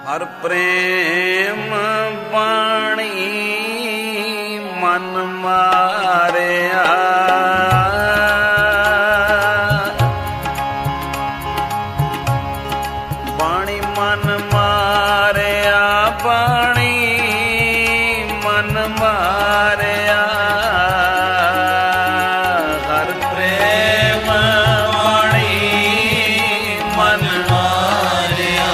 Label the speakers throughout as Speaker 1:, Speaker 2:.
Speaker 1: ਹਰ ਪ੍ਰੇਮ ਬਾਣੀ ਮਨ ਮਾਰਿਆ, ਬਾਣੀ ਮਨ ਮਾਰਿਆ, ਬਾਣੀ ਮਨ ਮਾਰਿਆ। ਹਰ ਪ੍ਰੇਮ ਬਾਣੀ ਮਨ ਮਾਰਿਆ,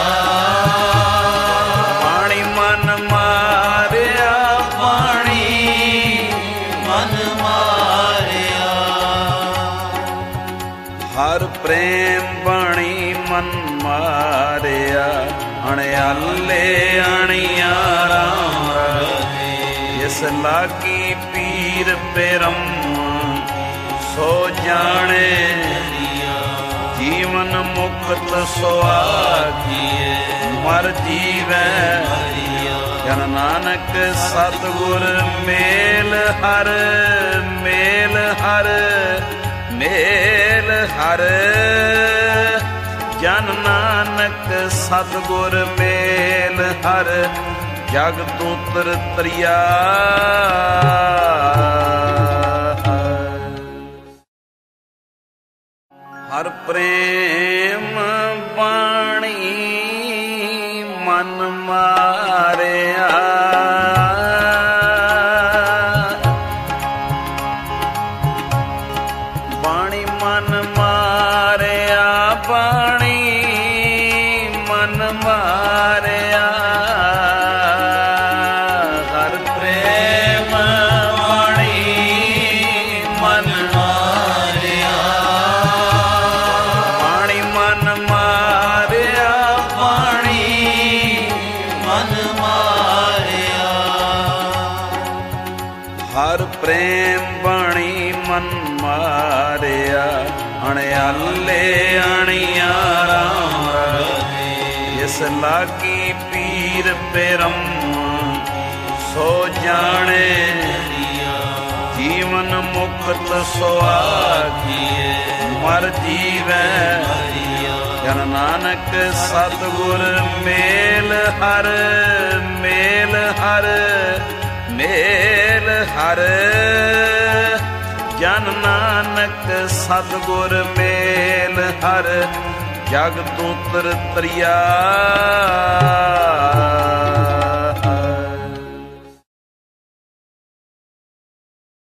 Speaker 1: ਬਾਣੀ ਮਨ ਮਾਰਿਆ, ਬਾਣੀ ਮਨ ਮਾਰਿਆ। ਹਰ ਪ੍ਰੇਮ ਬਾਣੀ ਮਨ ਮਾਰਿਆ, ਅਣਿਆਲੇ ਅਣਿਆ ਰਾਮ ਰਤੇ। ਇਸ ਲਾਗੀ ਪੀਰ ਪਰਮ ਸੋ ਜਾਣੇ, ਜੀਵਨ ਮੁਕਤ ਸੁਆਗੀਏ ਮਰ ਜੀਵੈ। ਜਨ ਨਾਨਕ ਸਤਿਗੁਰ ਮੇਲ ਹਰ, ਮੇਲ ਹਰ, ਮੇਲ ਹਰ। ਜਨ ਨਾਨਕ ਸਤਿਗੁਰ ਮੇਲ ਹਰ, ਜਗਤ ਉਤਰ ਤਰਿਆ। ਹਰ ਪ੍ਰੇਮ ਬਾਣੀ ਮਨ ਮਾਰਿਆ, ਬਾਣੀ ਮਨ ਮਾਰਿਆ, ਬਾਣੀ ਮਨ ਮਾਰਿਆ। ਹਰ ਪ੍ਰੇਮ ਬਾਣੀ ਮਨ ਮਾਰਿਆ, ਬਾਣੀ ਮਨ ਮਾਰਿਆ, ਬਾਣੀ ਮਨ ਮਾਰਿਆ। ਹਰ ਪ੍ਰੇਮ ਬਾਣੀ ਮਨ ਮਾਰਿਆ, ਅਣਿਆਲੇ ਅਣਿਆ ਰਾਮ ਰਤੇ। ਇਸ ਲਾਗੀ ਪੀਰ ਪਰਮ ਸੋ ਜਾਣੇ, ਜੀਵਨ ਮੁਕਤ ਸੁਆਗੀਏ ਮਰ ਜੀਵੈ। ਜਨ ਨਾਨਕ ਸਤਿਗੁਰ ਮੇਲ ਹਰ, ਮੇਲ ਹਰ, ਮੇਲ ਹਰ। ਜਨ ਨਾਨਕ ਸਤਿਗੁਰ ਮੇਲ ਹਰ, ਜਗਤ ਉਤਰ ਤਰਿਆ।